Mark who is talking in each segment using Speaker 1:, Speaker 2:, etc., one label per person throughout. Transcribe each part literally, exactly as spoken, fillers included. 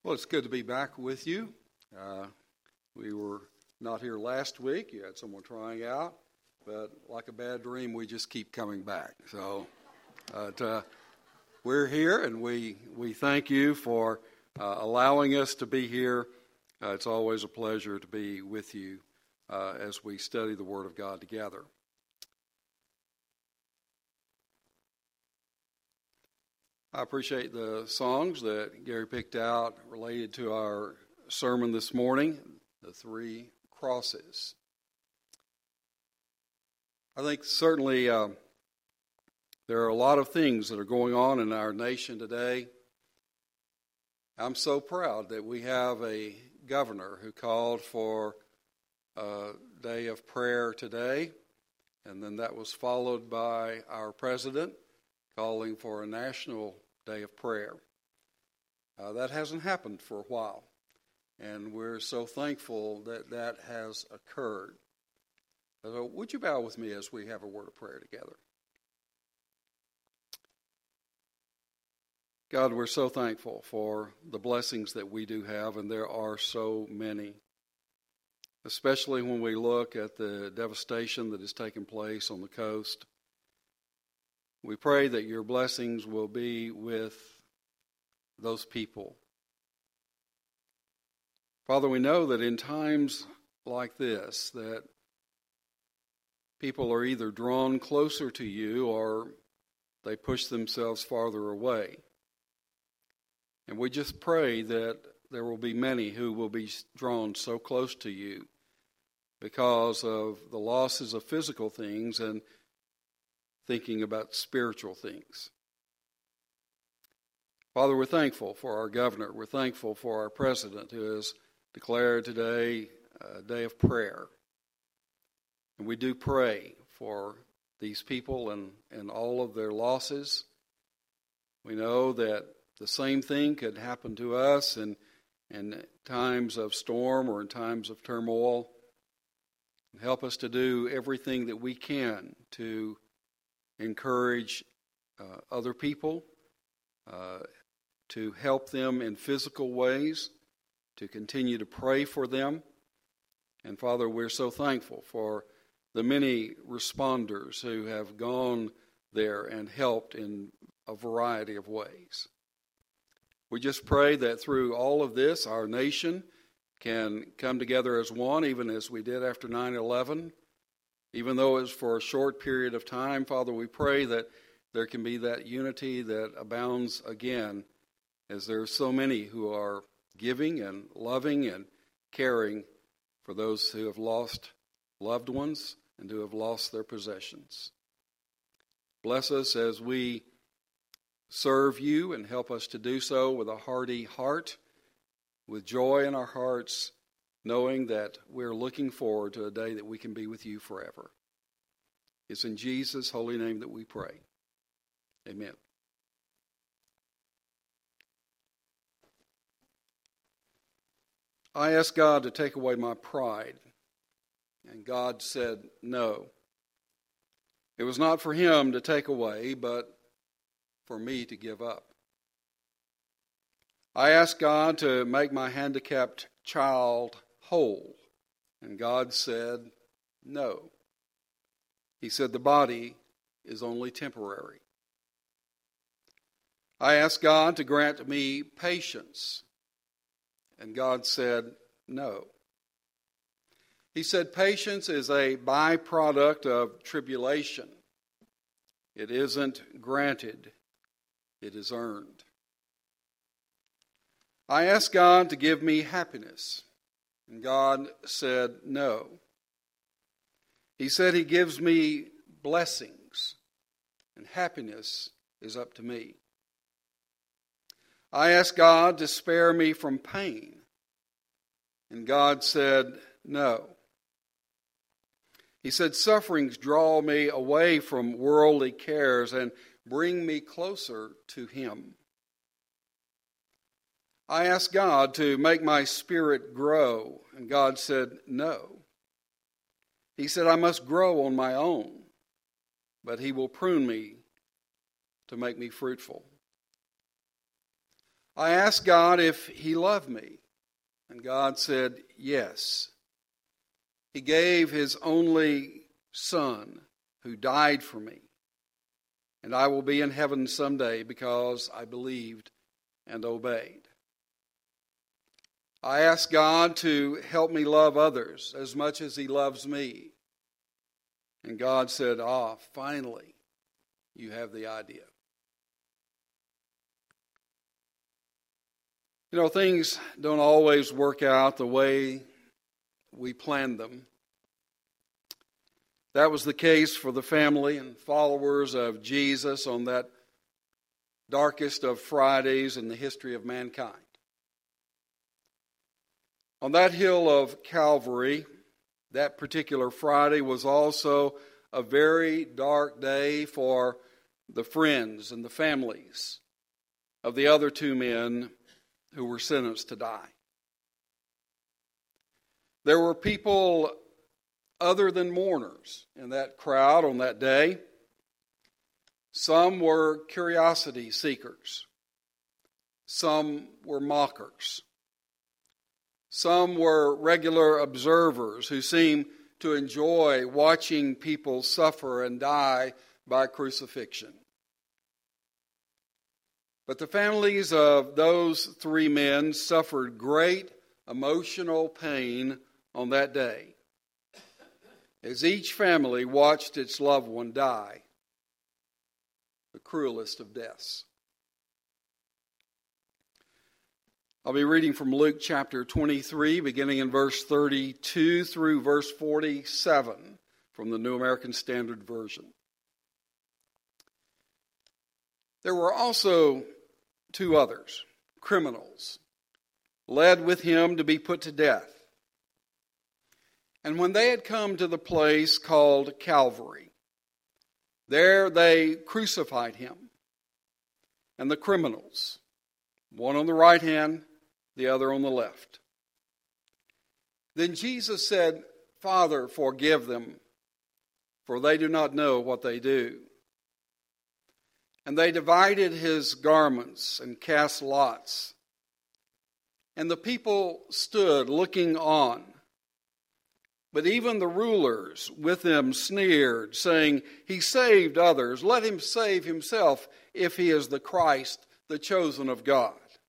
Speaker 1: Well, it's good to be back with you. Uh, we were not here last week. You had someone trying out, but like a bad dream, we just keep coming back. So uh, to, we're here, and we, we thank you for uh, allowing us to be here. Uh, it's always a pleasure to be with you uh, as we study the Word of God together. I appreciate the songs that Gary picked out related to our sermon this morning, the three crosses. I think certainly uh, there are a lot of things that are going on in our nation today. I'm so proud that we have a governor who called for a day of prayer today, and then that was followed by our president calling for a national day of prayer. Uh, that hasn't happened for a while, and we're so thankful that that has occurred. So would you bow with me as we have a word of prayer together? God, we're so thankful for the blessings that we do have, and there are so many, especially when we look at the devastation that has taken place on the coast. We pray that your blessings will be with those people. Father, we know that in times like this, that people are either drawn closer to you or they push themselves farther away. And we just pray that there will be many who will be drawn so close to you because of the losses of physical things and thinking about spiritual things. Father, we're thankful for our governor. We're thankful for our president who has declared today a day of prayer. And we do pray for these people and, and all of their losses. We know that the same thing could happen to us in, in times of storm or in times of turmoil. Help us to do everything that we can to encourage uh, other people, uh, to help them in physical ways, to continue to pray for them. And Father, we're so thankful for the many responders who have gone there and helped in a variety of ways. We just pray that through all of this, our nation can come together as one, even as we did after nine eleven. Even though it's for a short period of time, Father, we pray that there can be that unity that abounds again, as there are so many who are giving and loving and caring for those who have lost loved ones and who have lost their possessions. Bless us as we serve you and help us to do so with a hearty heart, with joy in our hearts, knowing that we're looking forward to a day that we can be with you forever. It's in Jesus' holy name that we pray. Amen. I asked God to take away my pride, and God said no. It was not for him to take away, but for me to give up. I asked God to make my handicapped child whole, and God said no. He said the body is only temporary. I asked God to grant me patience, and God said no. He said patience is a byproduct of tribulation. It isn't granted, it is earned. I asked God to give me happiness, and God said no. He said he gives me blessings, and happiness is up to me. I asked God to spare me from pain, and God said no. He said sufferings draw me away from worldly cares and bring me closer to him. I asked God to make my spirit grow, and God said no. He said I must grow on my own, but he will prune me to make me fruitful. I asked God if he loved me, and God said, yes. He gave his only Son who died for me, and I will be in heaven someday because I believed and obeyed. I asked God to help me love others as much as he loves me. And God said, ah, finally, you have the idea. You know, things don't always work out the way we planned them. That was the case for the family and followers of Jesus on that darkest of Fridays in the history of mankind. On that hill of Calvary, that particular Friday was also a very dark day for the friends and the families of the other two men who were sentenced to die. There were people other than mourners in that crowd on that day. Some were curiosity seekers. Some were mockers. Some were regular observers who seemed to enjoy watching people suffer and die by crucifixion. But the families of those three men suffered great emotional pain on that day, as each family watched its loved one die the cruelest of deaths. I'll be reading from Luke chapter twenty-three, beginning in verse thirty-two through verse forty-seven from the New American Standard Version. There were also two others, criminals, led with him to be put to death. And when they had come to the place called Calvary, there they crucified him and the criminals, one on the right hand, the other on the left. Then Jesus said, Father, forgive them, for they do not know what they do. And they divided his garments and cast lots. And the people stood looking on. But even the rulers with them sneered, saying, He saved others. Let him save himself if he is the Christ, the chosen of God.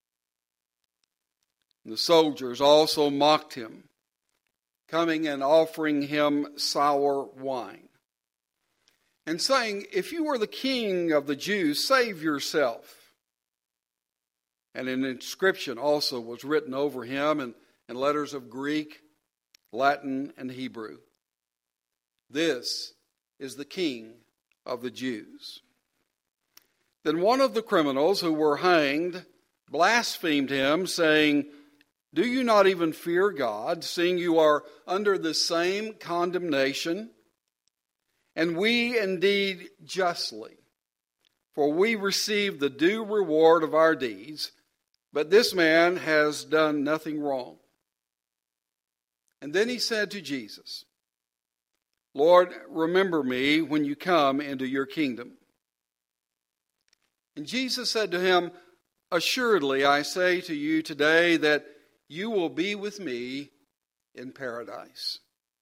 Speaker 1: And the soldiers also mocked him, coming and offering him sour wine, and saying, If you are the king of the Jews, save yourself. And an inscription also was written over him in, in letters of Greek, Latin, and Hebrew. This is the King of the Jews. Then one of the criminals who were hanged blasphemed him, saying, Do you not even fear God, seeing you are under the same condemnation? And we indeed justly, for we receive the due reward of our deeds, but this man has done nothing wrong. And then he said to Jesus, Lord, remember me when you come into your kingdom. And Jesus said to him, Assuredly, I say to you today that you will be with me in paradise.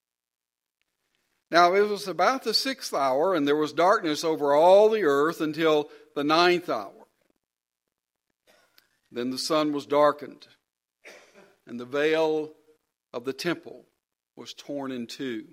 Speaker 1: Now it was about the sixth hour, and there was darkness over all the earth until the ninth hour. Then the sun was darkened, and the veil of the temple was torn in two.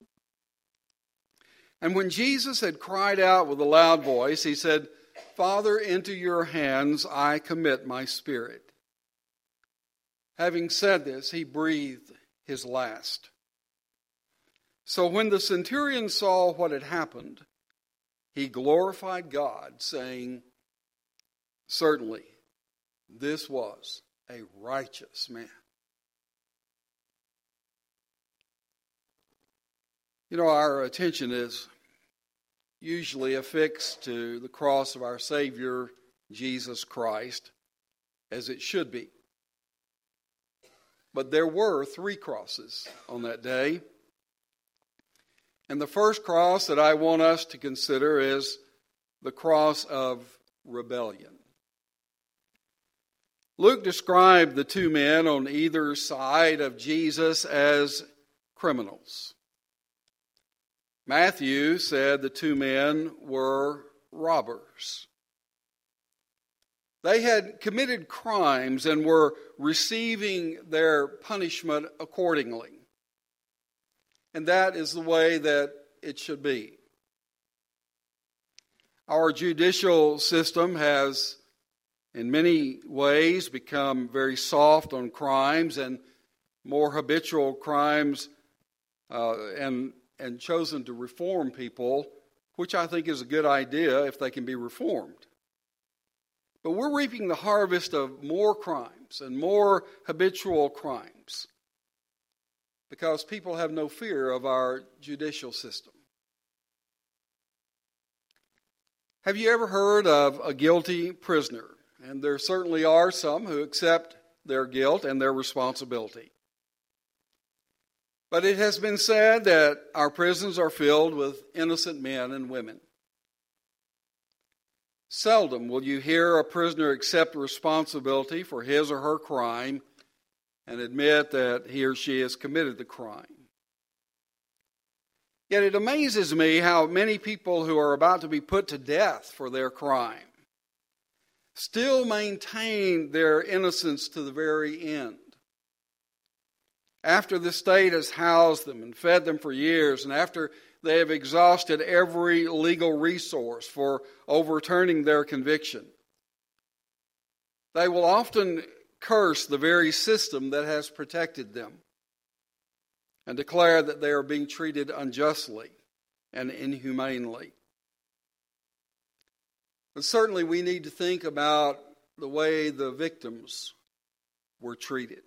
Speaker 1: And when Jesus had cried out with a loud voice, he said, Father, into your hands I commit my spirit. Having said this, he breathed his last. So when the centurion saw what had happened, he glorified God, saying, Certainly, this was a righteous man. You know, our attention is usually affixed to the cross of our Savior, Jesus Christ, as it should be. But there were three crosses on that day. And the first cross that I want us to consider is the cross of rebellion. Luke described the two men on either side of Jesus as criminals. Matthew said the two men were robbers. They had committed crimes and were receiving their punishment accordingly. And that is the way that it should be. Our judicial system has, in many ways, become very soft on crimes and more habitual crimes uh, and, and chosen to reform people, which I think is a good idea if they can be reformed. But we're reaping the harvest of more crimes and more habitual crimes because people have no fear of our judicial system. Have you ever heard of a guilty prisoner? And there certainly are some who accept their guilt and their responsibility. But it has been said that our prisons are filled with innocent men and women. Seldom will you hear a prisoner accept responsibility for his or her crime and admit that he or she has committed the crime. Yet it amazes me how many people who are about to be put to death for their crime still maintain their innocence to the very end. After the state has housed them and fed them for years, and after they have exhausted every legal resource for overturning their conviction, they will often curse the very system that has protected them and declare that they are being treated unjustly and inhumanely. But certainly we need to think about the way the victims were treated.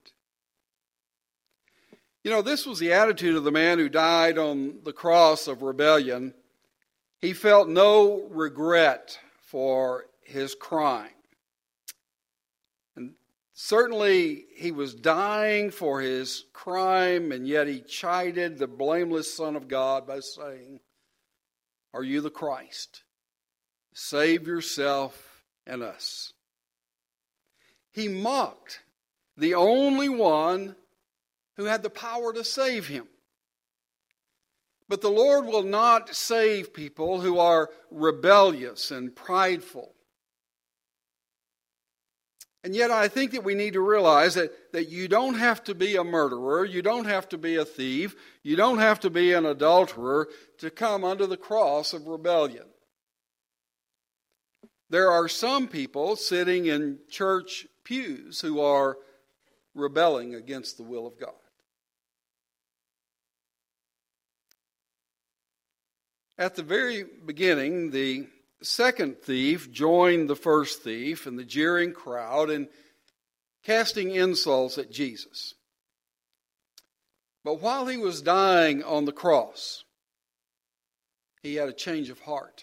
Speaker 1: You know, this was the attitude of the man who died on the cross of rebellion. He felt no regret for his crime. And certainly he was dying for his crime, and yet he chided the blameless Son of God by saying, "Are you the Christ? Save yourself and us." He mocked the only one who had the power to save him. But the Lord will not save people who are rebellious and prideful. And yet I think that we need to realize that, that you don't have to be a murderer, you don't have to be a thief, you don't have to be an adulterer to come under the cross of rebellion. There are some people sitting in church pews who are rebelling against the will of God. At the very beginning, the second thief joined the first thief in the jeering crowd and casting insults at Jesus. But while he was dying on the cross, he had a change of heart.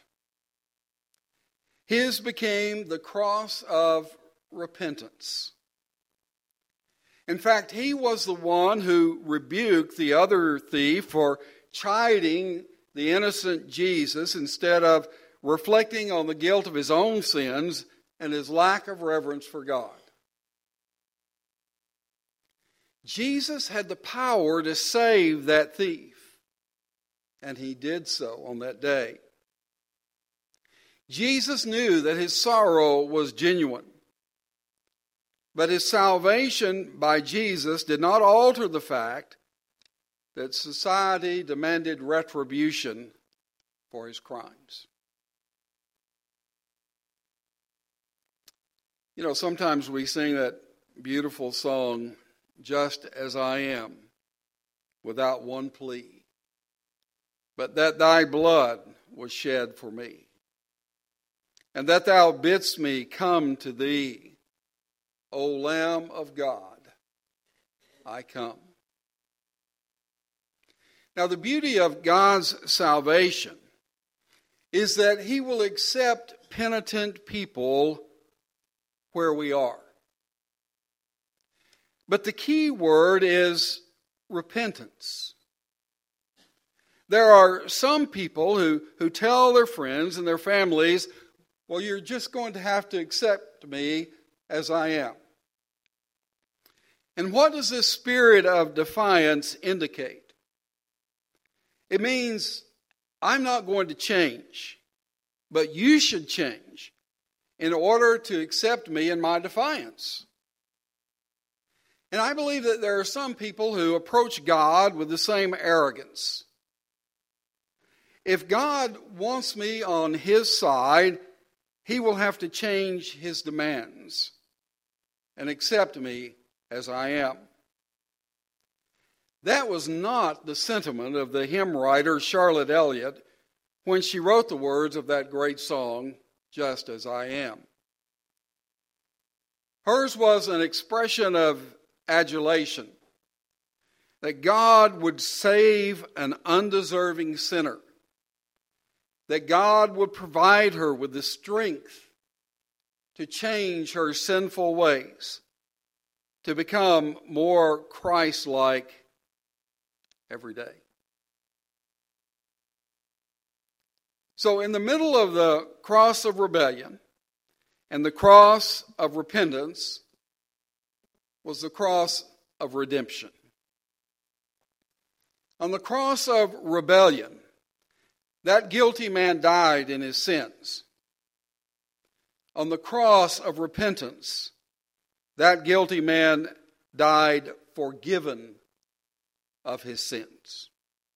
Speaker 1: His became the cross of repentance. In fact, he was the one who rebuked the other thief for chiding the innocent Jesus instead of reflecting on the guilt of his own sins and his lack of reverence for God. Jesus had the power to save that thief, and he did so on that day. Jesus knew that his sorrow was genuine, but his salvation by Jesus did not alter the fact that society demanded retribution for his crimes. You know, sometimes we sing that beautiful song, "Just as I am, without one plea, but that thy blood was shed for me, and that thou bidst me come to thee, O Lamb of God, I come." Now, the beauty of God's salvation is that he will accept penitent people where we are. But the key word is repentance. There are some people who, who tell their friends and their families, "Well, you're just going to have to accept me as I am. And what does this spirit of defiance indicate? It means I'm not going to change, but you should change in order to accept me in my defiance. And I believe that there are some people who approach God with the same arrogance. If God wants me on his side, he will have to change his demands and accept me as I am. That was not the sentiment of the hymn writer Charlotte Elliott when she wrote the words of that great song, Just As I Am. Hers was an expression of adulation, that God would save an undeserving sinner, that God would provide her with the strength to change her sinful ways, to become more Christ-like every day. So in the middle of the cross of rebellion and the cross of repentance was the cross of redemption. On the cross of rebellion, that guilty man died in his sins. On the cross of repentance, that guilty man died forgiven of his sins.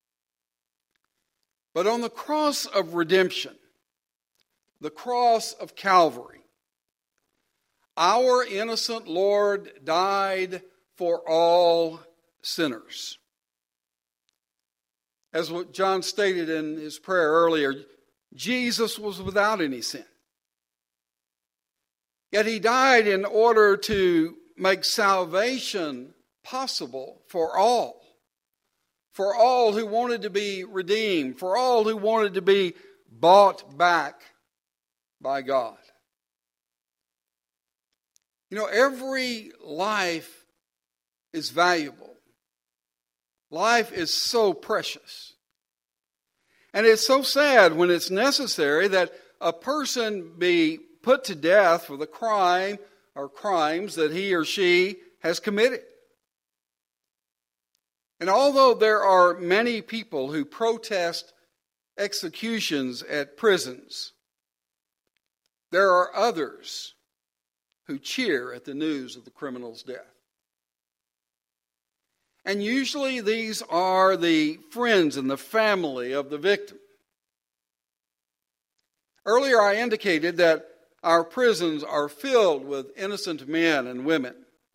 Speaker 1: But on the cross of redemption, the cross of Calvary, our innocent Lord died for all sinners. As what John stated in his prayer earlier, Jesus was without any sin. Yet he died in order to make salvation possible for all. For all who wanted to be redeemed. For all who wanted to be bought back by God. You know, every life is valuable. Life is so precious. And it's so sad when it's necessary that a person be put to death for the crime or crimes that he or she has committed. And although there are many people who protest executions at prisons, there are others who cheer at the news of the criminal's death. And usually these are the friends and the family of the victim. Earlier I indicated that our prisons are filled with innocent men and women.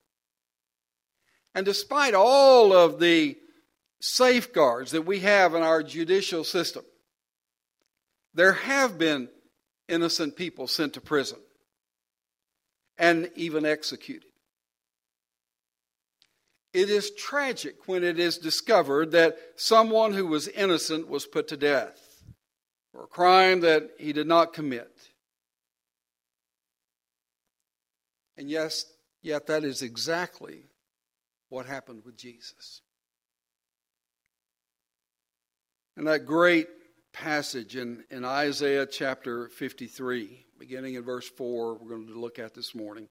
Speaker 1: And despite all of the safeguards that we have in our judicial system, there have been innocent people sent to prison and even executed. It is tragic when it is discovered that someone who was innocent was put to death for a crime that he did not commit. And yes, yet that is exactly what happened with Jesus. And that great passage in, in Isaiah chapter fifty-three, beginning in verse four, we're going to look at this morning.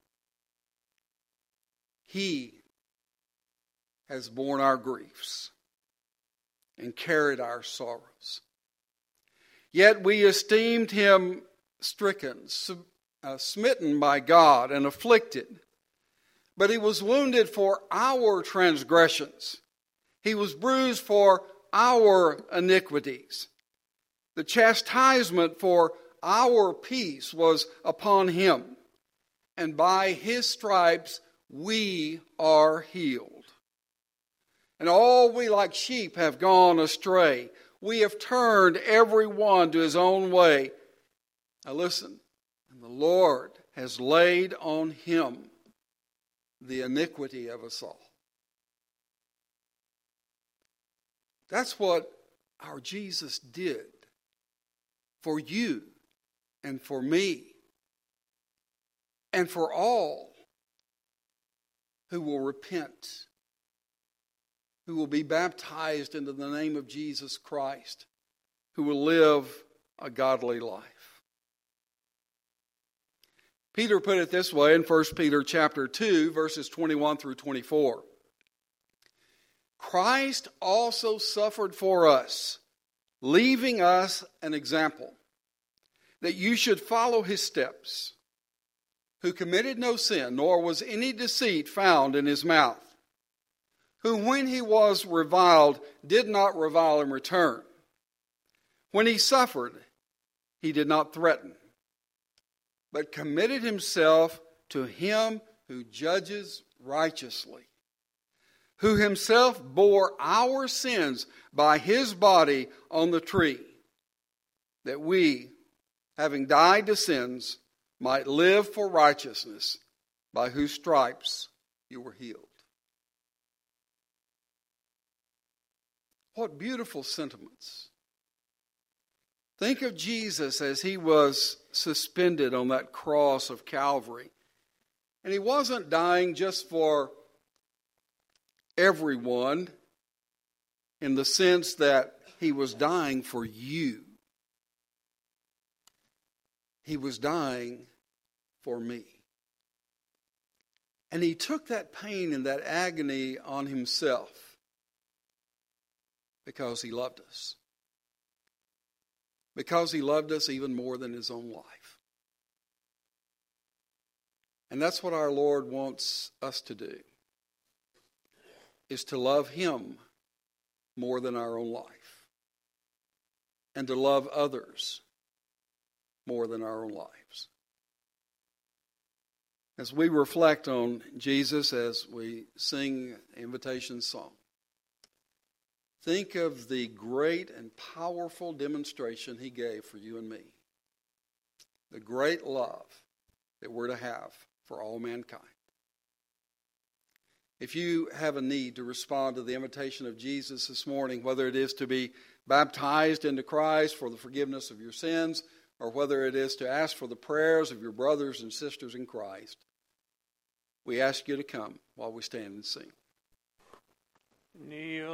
Speaker 1: He has borne our griefs and carried our sorrows. Yet we esteemed him stricken, uh, smitten by God, and afflicted. But he was wounded for our transgressions. He was bruised for our iniquities. The chastisement for our peace was upon him, and by his stripes we are healed. And all we like sheep have gone astray. We have turned every one to his own way. Now listen, and the Lord has laid on him the iniquity of us all. That's what our Jesus did for you and for me and for all who will repent, who will be baptized into the name of Jesus Christ, who will live a godly life. Peter put it this way in First Peter chapter two, verses twenty-one through twenty-four. Christ also suffered for us, leaving us an example, that you should follow his steps, who committed no sin, nor was any deceit found in his mouth, who when he was reviled did not revile in return. When he suffered, he did not threaten, but committed himself to him who judges righteously, who himself bore our sins by his body on the tree, that we, having died to sins, might live for righteousness, by whose stripes you were healed. What beautiful sentiments. Think of Jesus as he was suspended on that cross of Calvary. And he wasn't dying just for everyone in the sense that he was dying for you. He was dying for me. And he took that pain and that agony on himself because he loved us. Because he loved us even more than his own life. And that's what our Lord wants us to do, is to love him more than our own life, and to love others more than our own lives. As we reflect on Jesus, as we sing the invitation song, think of the great and powerful demonstration he gave for you and me. The great love that we're to have for all mankind. If you have a need to respond to the invitation of Jesus this morning, whether it is to be baptized into Christ for the forgiveness of your sins, or whether it is to ask for the prayers of your brothers and sisters in Christ, we ask you to come while we stand and sing. Kneel.